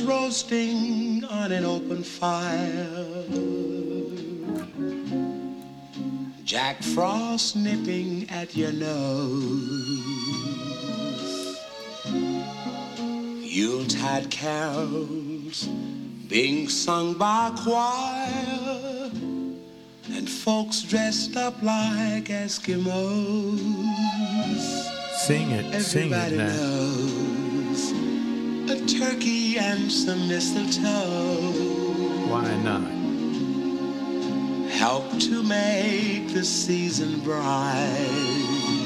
roasting on an open fire. Jack Frost nipping at your nose. Yuletide carols being sung by a choir, and folks dressed up like Eskimos. Sing it Everybody now. knows a turkey and some mistletoe. Why not? Help to make the season bright.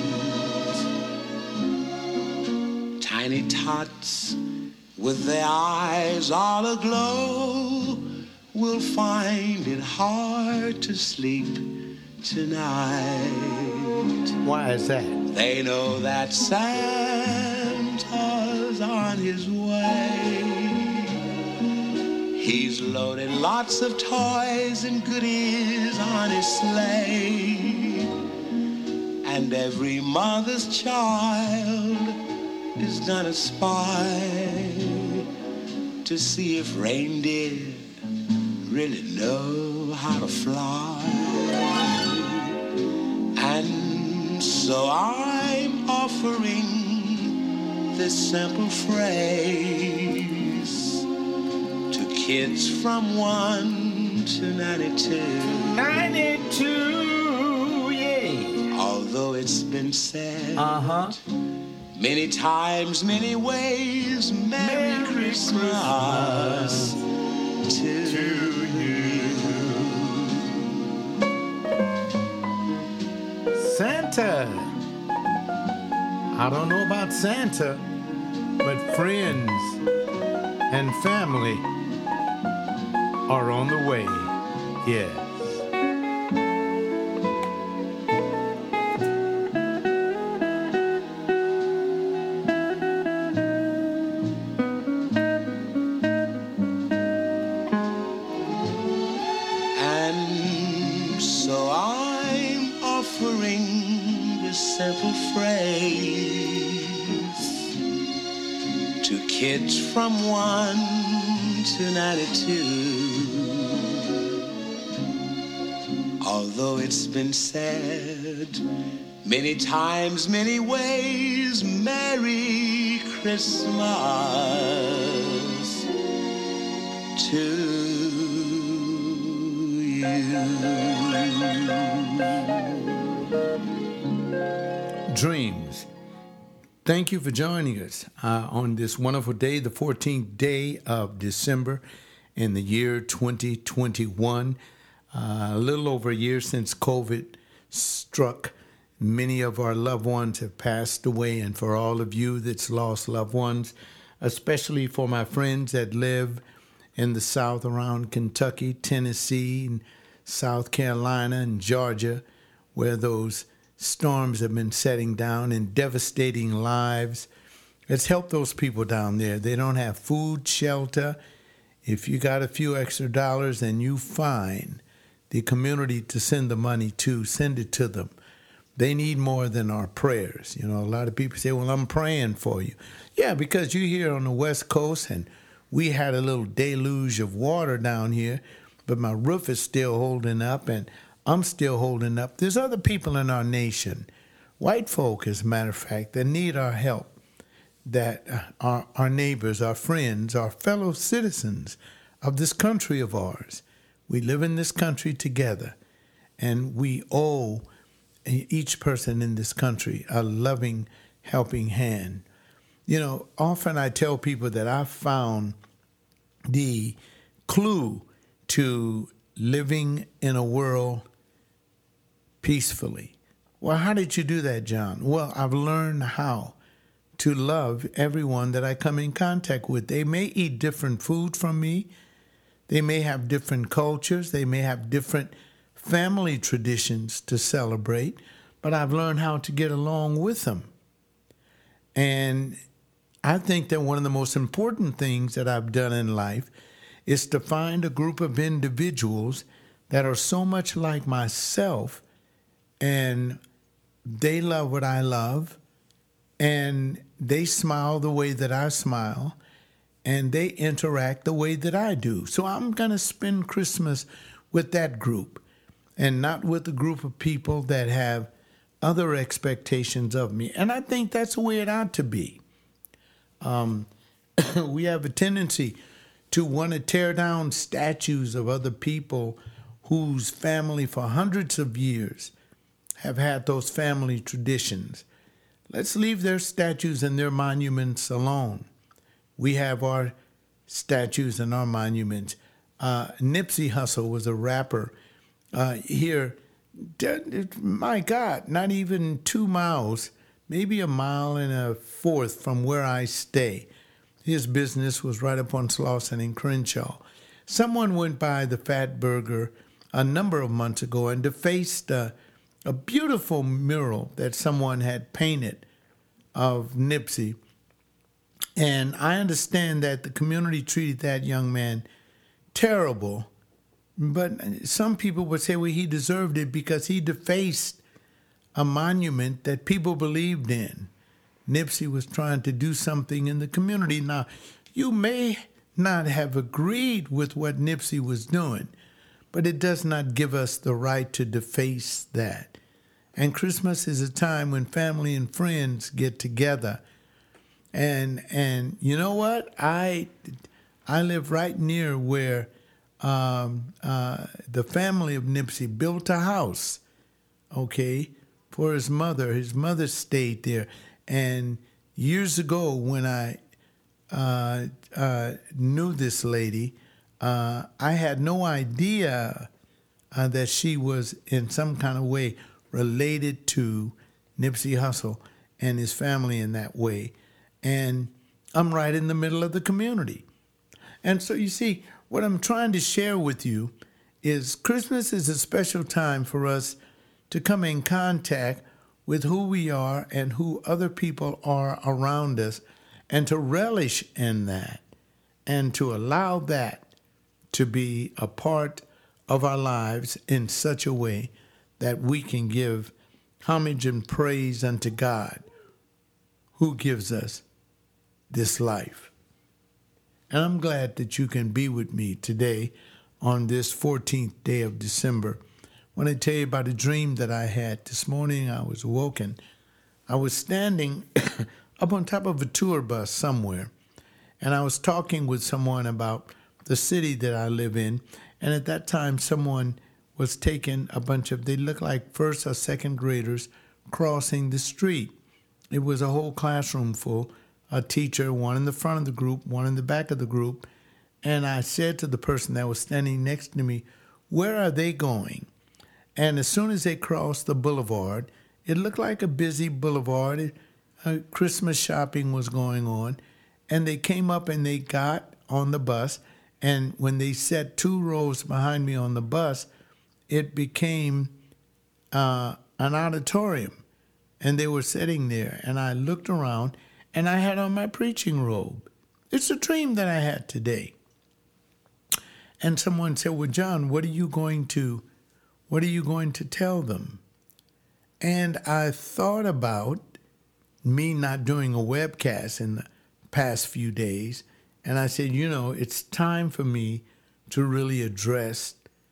Tiny tots with their eyes all aglow will find it hard to sleep tonight. Why is that? They know that Santa's on his way. He's loaded lots of toys and goodies on his sleigh. And every mother's child is gonna spy to see if reindeer really know how to fly. And so I'm offering this simple phrase to kids from 1 to 92. 92, yay. Although it's been said Many times, many ways, Merry Christmas to you. Santa. I don't know about Santa, but friends and family are on the way. Yes. And so I'm offering this simple phrase to kids from 1 to 92. Although it's been said many times, many ways, Merry Christmas to you. Dreams. Thank you for joining us on this wonderful day, the 14th day of December in the year 2021. A little over a year since COVID struck. Many of our loved ones have passed away, and for all of you that's lost loved ones, especially for my friends that live in the South around Kentucky, Tennessee, and South Carolina and Georgia, where those storms have been setting down and devastating lives. Let's help those people down there. They don't have food, shelter. If you got a few extra dollars and you find the community to send the money to, send it to them. They need more than our prayers. You know, a lot of people say, well, I'm praying for you. Yeah, because you're here on the West Coast and we had a little deluge of water down here, but my roof is still holding up and I'm still holding up. There's other people in our nation, white folk, as a matter of fact, that need our help, that are our neighbors, our friends, our fellow citizens of this country of ours. We live in this country together, and we owe each person in this country a loving, helping hand. You know, often I tell people that I found the clue to living in a world peacefully. Well, how did you do that, John? Well, I've learned how to love everyone that I come in contact with. They may eat different food from me. They may have different cultures. They may have different family traditions to celebrate, but I've learned how to get along with them. And I think that one of the most important things that I've done in life is to find a group of individuals that are so much like myself, and they love what I love, and they smile the way that I smile, and they interact the way that I do. So I'm going to spend Christmas with that group and not with a group of people that have other expectations of me. And I think that's the way it ought to be. We have a tendency to want to tear down statues of other people whose family for hundreds of years have had those family traditions. Let's leave their statues and their monuments alone. We have our statues and our monuments. Nipsey Hussle was a rapper here. My God, not even 2 miles, maybe 1.25 miles from where I stay. His business was right up on Slauson and Crenshaw. Someone went by the Fat Burger a number of months ago and defaced a beautiful mural that someone had painted of Nipsey. And I understand that the community treated that young man terrible. But some people would say, well, he deserved it because he defaced a monument that people believed in. Nipsey was trying to do something in the community. Now, you may not have agreed with what Nipsey was doing, but it does not give us the right to deface that. And Christmas is a time when family and friends get together. And you know what? I live right near where the family of Nipsey built a house, okay, for his mother. His mother stayed there. And years ago, when I knew this lady, I had no idea that she was in some kind of way related to Nipsey Hussle and his family in that way. And I'm right in the middle of the community. And so you see, what I'm trying to share with you is Christmas is a special time for us to come in contact with who we are and who other people are around us, and to relish in that, and to allow that to be a part of our lives in such a way that we can give homage and praise unto God, who gives us this life. And I'm glad that you can be with me today on this 14th day of December. I want to tell you about a dream that I had. This morning I was awoken. I was standing up on top of a tour bus somewhere, and I was talking with someone about the city that I live in. And at that time, someone was taking a bunch of, they looked like first or second graders crossing the street. It was a whole classroom full, a teacher, one in the front of the group, one in the back of the group. And I said to the person that was standing next to me, where are they going? And as soon as they crossed the boulevard, it looked like a busy boulevard. Christmas shopping was going on. And they came up and they got on the bus. And when they sat 2 rows behind me on the bus, it became an auditorium. And they were sitting there. And I looked around and I had on my preaching robe. It's a dream that I had today. And someone said, well, John, what are you going to tell them? And I thought about me not doing a webcast in the past few days. And I said, it's time for me to really address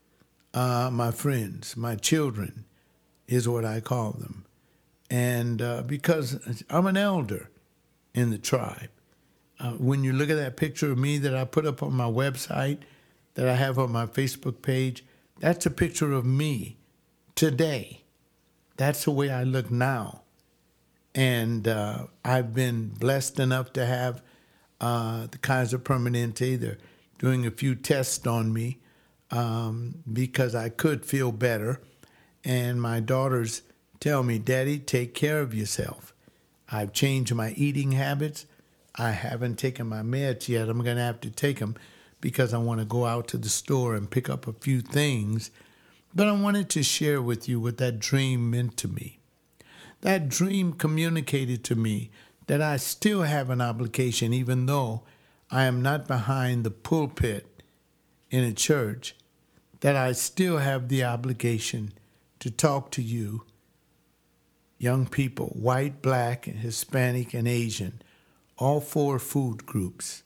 my friends, my children, is what I call them. And because I'm an elder in the tribe. When you look at that picture of me that I put up on my website, that I have on my Facebook page, that's a picture of me today. That's the way I look now. And I've been blessed enough to have the Kaiser Permanente. They're doing a few tests on me because I could feel better. And my daughters tell me, Daddy, take care of yourself. I've changed my eating habits. I haven't taken my meds yet. I'm going to have to take them because I want to go out to the store and pick up a few things. But I wanted to share with you what that dream meant to me. That dream communicated to me that I still have an obligation, even though I am not behind the pulpit in a church, that I still have the obligation to talk to you, young people, white, black, and Hispanic, and Asian, all 4 food groups,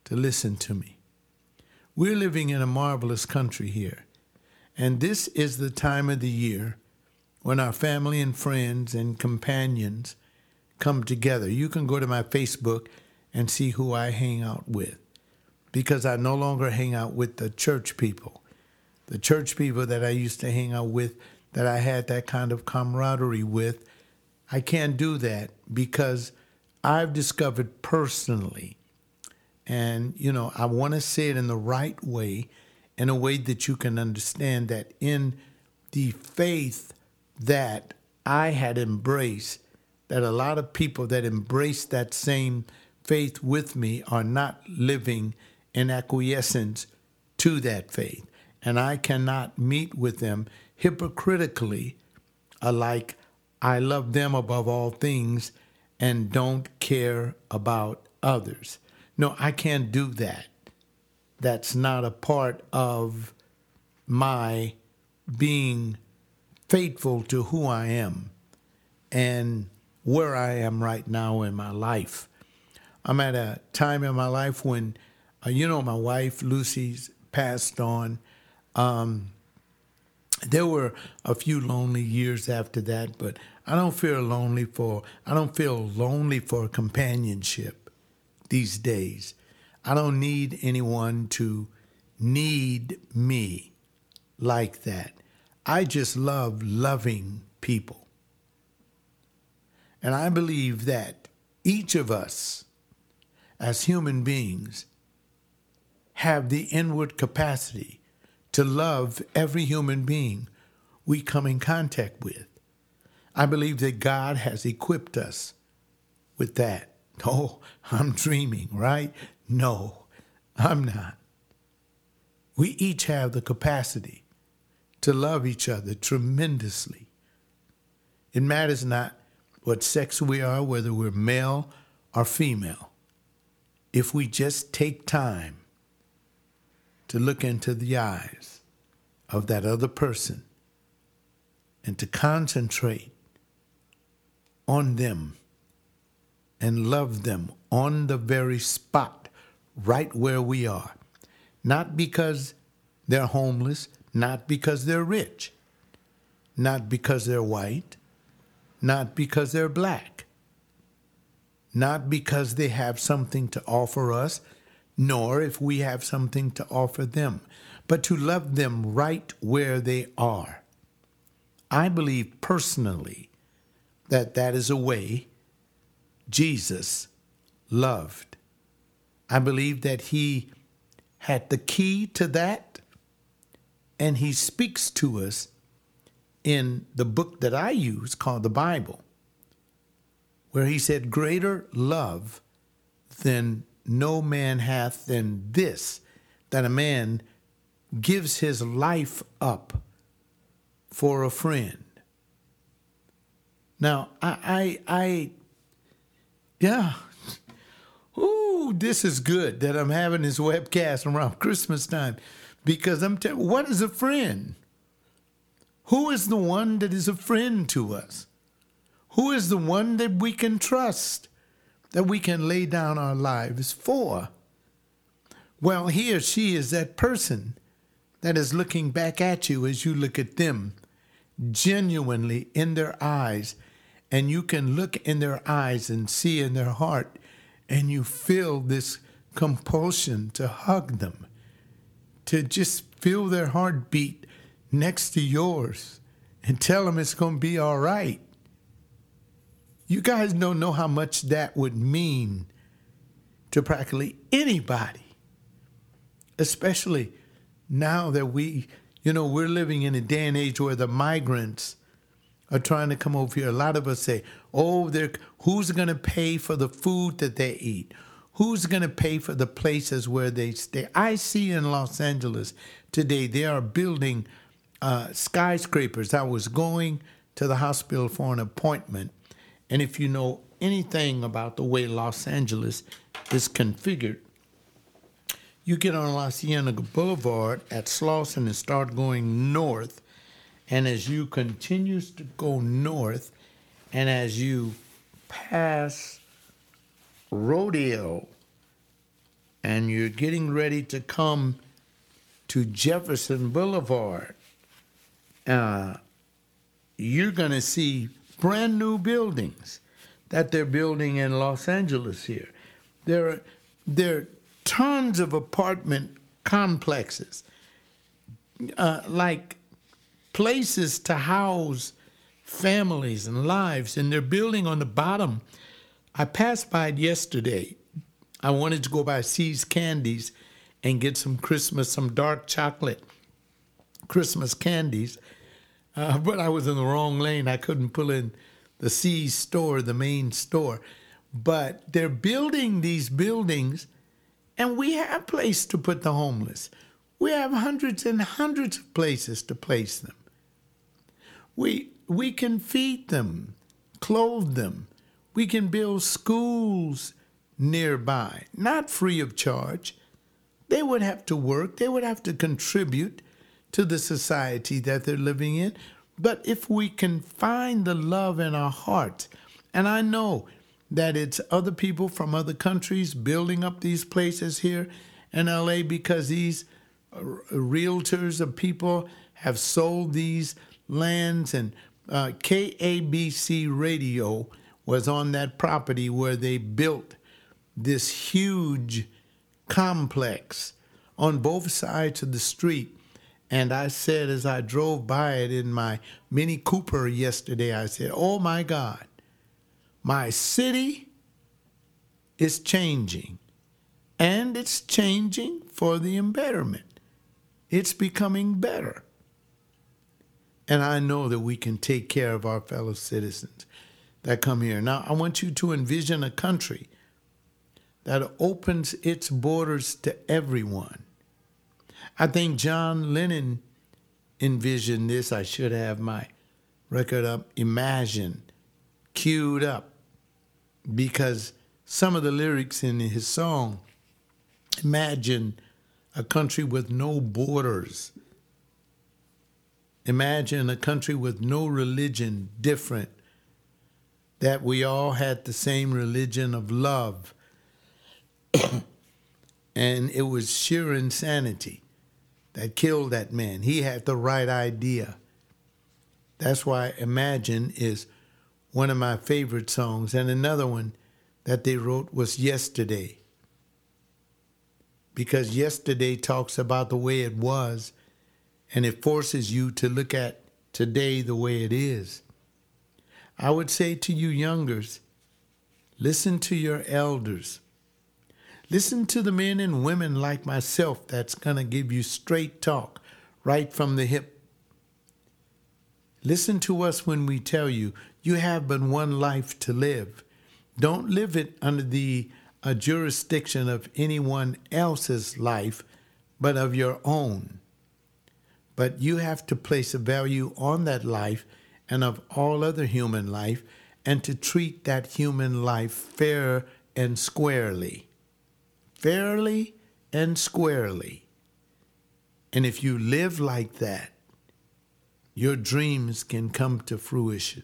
to listen to me. We're living in a marvelous country here, and this is the time of the year when our family and friends and companions come together. You can go to my Facebook and see who I hang out with, because I no longer hang out with the church people. The church people that I used to hang out with, that I had that kind of camaraderie with, I can't do that because I've discovered personally, and, I want to say it in the right way, in a way that you can understand that in the faith that I had embraced, that a lot of people that embrace that same faith with me are not living in acquiescence to that faith. And I cannot meet with them hypocritically, like I love them above all things and don't care about others. No, I can't do that. That's not a part of my being faithful to who I am and where I am right now in my life. I'm at a time in my life when, my wife, Lucy's passed on. There were a few lonely years after that, but I don't feel lonely for companionship these days. I don't need anyone to need me like that. I just love loving people. And I believe that each of us as human beings have the inward capacity to love every human being we come in contact with. I believe that God has equipped us with that. Oh, I'm dreaming, right? No, I'm not. We each have the capacity to love each other tremendously. It matters not what sex we are, whether we're male or female. If we just take time to look into the eyes of that other person and to concentrate on them and love them on the very spot, right where we are. Not because they're homeless, not because they're rich, not because they're white, not because they're black, not because they have something to offer us, nor if we have something to offer them, but to love them right where they are. I believe personally that is a way Jesus loved. I believe that he had the key to that, and he speaks to us in the book that I use called the Bible, where he said, greater love than no man hath than this, that a man gives his life up for a friend. Now, this is good that I'm having this webcast around Christmas time, because I'm telling you, what is a friend? Who is the one that is a friend to us? Who is the one that we can trust, that we can lay down our lives for? Well, he or she is that person that is looking back at you as you look at them, genuinely in their eyes, and you can look in their eyes and see in their heart, and you feel this compulsion to hug them, to just feel their heartbeat next to yours and tell them it's going to be all right. You guys don't know how much that would mean to practically anybody, especially now that we're living in a day and age where the migrants are trying to come over here. A lot of us say, who's going to pay for the food that they eat? Who's going to pay for the places where they stay? I see in Los Angeles today, they are building skyscrapers. I was going to the hospital for an appointment, and if you know anything about the way Los Angeles is configured, you get on La Cienega Boulevard at Slauson and start going north. And as you continue to go north, and as you pass Rodeo and you're getting ready to come to Jefferson Boulevard, you're going to see brand new buildings that they're building in Los Angeles here. There are tons of apartment complexes, like places to house families and lives, and they're building on the bottom. I passed by it yesterday. I wanted to go by See's Candies and get some dark chocolate Christmas candies, but I was in the wrong lane. I couldn't pull in the See's store, the main store. But they're building these buildings, and we have places to put the homeless. We have hundreds and hundreds of places to place them. We can feed them, clothe them. We can build schools nearby, not free of charge. They would have to work. They would have to contribute to the society that they're living in. But if we can find the love in our hearts, and I know that it's other people from other countries building up these places here in LA because these realtors of people have sold these lands, and KABC Radio was on that property where they built this huge complex on both sides of the street. And I said, as I drove by it in my Mini Cooper yesterday, I said, oh my God, my city is changing, and it's changing for the betterment. It's becoming better. And I know that we can take care of our fellow citizens that come here. Now, I want you to envision a country that opens its borders to everyone. I think John Lennon envisioned this. I should have my record up, Imagine, queued up, because some of the lyrics in his song, imagine a country with no borders. Imagine a country with no religion different, that we all had the same religion of love. And it was sheer insanity that killed that man. He had the right idea. That's why Imagine is one of my favorite songs. And another one that they wrote was Yesterday, because yesterday talks about the way it was, and it forces you to look at today the way it is. I would say to you youngers, listen to your elders. Listen to the men and women like myself that's going to give you straight talk right from the hip. Listen to us when we tell you, you have but one life to live. Don't live it under the jurisdiction of anyone else's life, but of your own. But you have to place a value on that life and of all other human life, and to treat that human life fair and squarely. Fairly and squarely. And if you live like that, your dreams can come to fruition.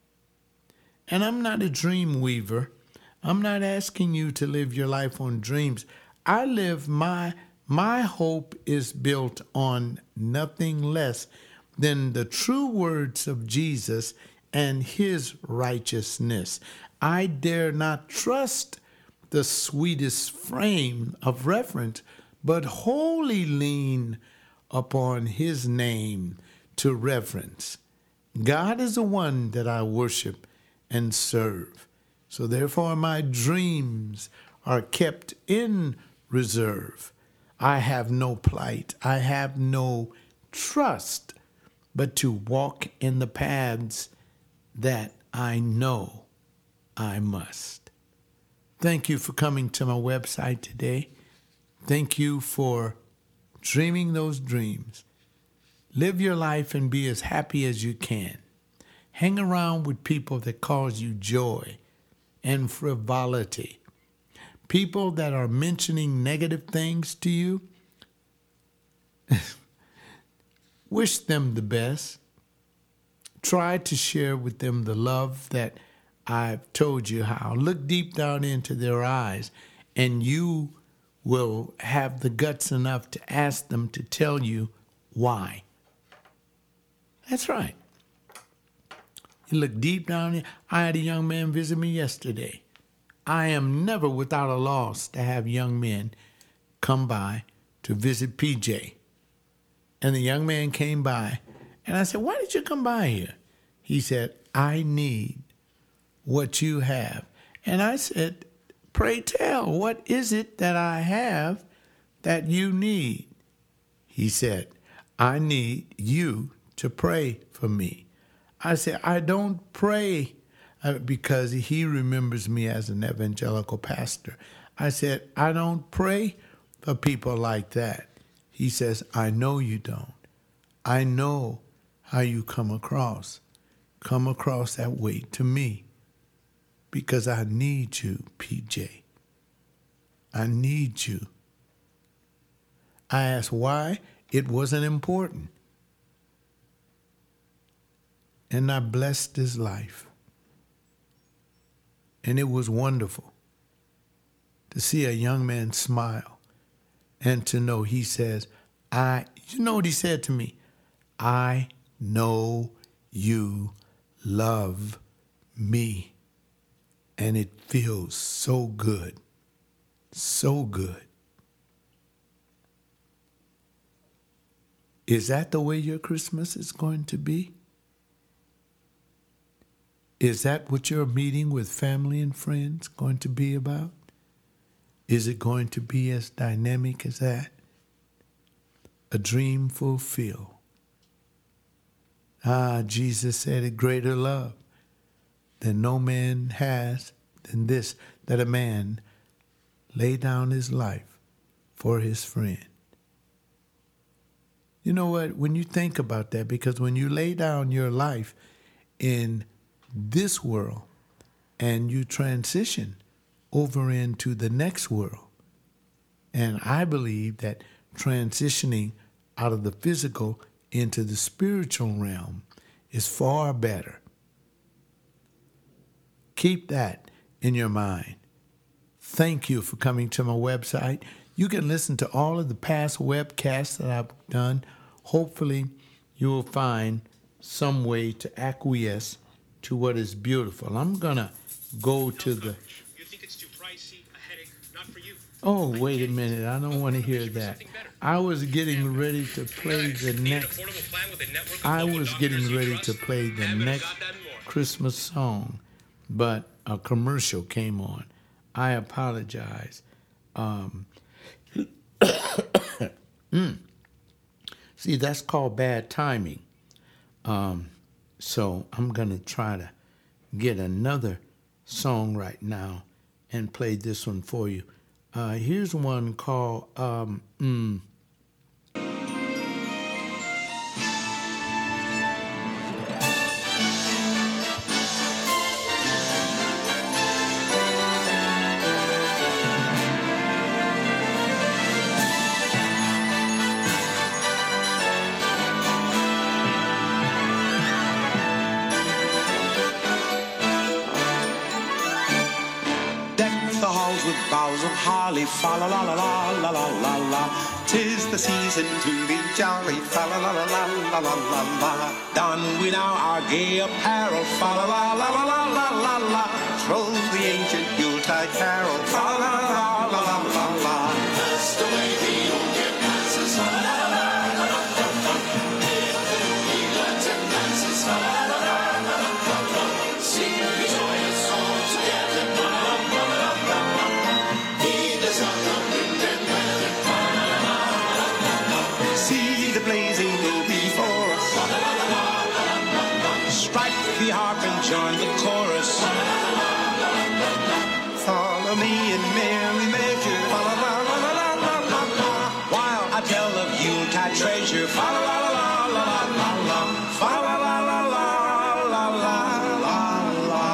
And I'm not a dream weaver. I'm not asking you to live your life on dreams. I live my hope is built on nothing less than the true words of Jesus and his righteousness. I dare not trust the sweetest frame of reference, but wholly lean upon his name to reverence. God is the one that I worship and serve. So therefore my dreams are kept in reserve. I have no plight. I have no trust, but to walk in the paths that I know I must. Thank you for coming to my website today. Thank you for dreaming those dreams. Live your life and be as happy as you can. Hang around with people that cause you joy and frivolity. People that are mentioning negative things to you, wish them the best. Try to share with them the love that I've told you how. Look deep down into their eyes, and you will have the guts enough to ask them to tell you why. That's right. You look deep down there. I had a young man visit me yesterday. I am never without a loss to have young men come by to visit PJ. And the young man came by, and I said, why did you come by here? He said, I need what you have. And I said, pray tell, what is it that I have that you need? He said, I need you to pray for me. I said, I don't pray because he remembers me as an evangelical pastor. I said, I don't pray for people like that. He says, I know you don't. I know how you come across that way to me because I need you, PJ. I need you. I asked why. It wasn't important. And I blessed his life. And it was wonderful to see a young man smile and to know he says, you know what he said to me? I know you love me. And it feels so good. So good. Is that the way your Christmas is going to be? Is that what your meeting with family and friends going to be about? Is it going to be as dynamic as that? A dream fulfilled. Jesus said, a greater love than no man has than this, that a man lay down his life for his friend. You know what? When you think about that, because when you lay down your life in this world and you transition over into the next world, and I believe that transitioning out of the physical into the spiritual realm is far better. Keep that in your mind. Thank you for coming to my website. You can listen to all of the past webcasts that I've done. Hopefully, you will find some way to acquiesce to what is beautiful. I'm going to go to the... You think it's too pricey, a headache, not for you. Oh, wait a minute. I don't want to hear that. I was getting ready to play the next... I was getting ready to play the next Christmas song, but a commercial came on. I apologize. See, that's called bad timing. So I'm going to try to get another song right now and play this one for you. Here's one called with boughs of holly, fa la la la la la la la la. 'Tis the season to be jolly, fa la la la la la la la la. Don we now our gay apparel, fa la la la la la la la la. Troll the ancient Yuletide carol, fa la la la la la la la. That's the way the old year passes, fa la la la la la la. Hail to ye Latin dances, fa la la la la la la. Sing the joyous songs together, fa la la la la la. See the blazing will before us. Strike the harp and join the chorus. Follow me in merry measure. While I tell of Yuletide treasure. Fa la la la la la la la. Fa la la la la la la la la.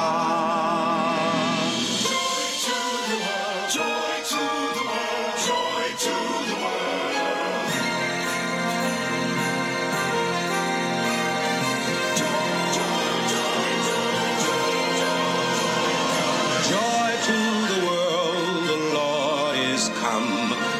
Joy to the world. Joy to the world. Joy to the world. Joy to the world, the Lord is come.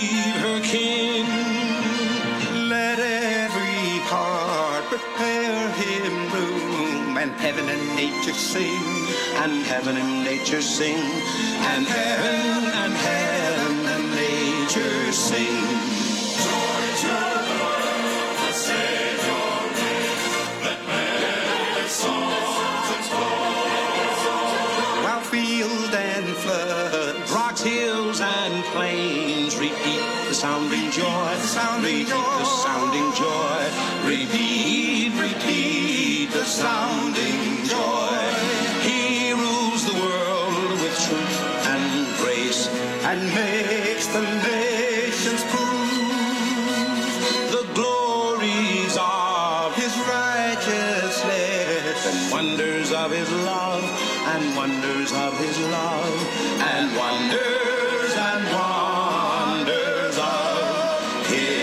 receive her King. Let every heart prepare him room, and heaven and nature sing, and heaven and nature sing, and heaven and nature sing. Joy to the world, the Savior reigns. Let men songs extol. While field and flood, rocks, hills, and plains repeat the sounding joy, the sounding joy, the sounding joy. Repeat, repeat the sounding joy. He rules the world with truth and grace, and makes the nations prove the glories of his righteousness, and wonders of his love, and wonders of his love, and wonders of his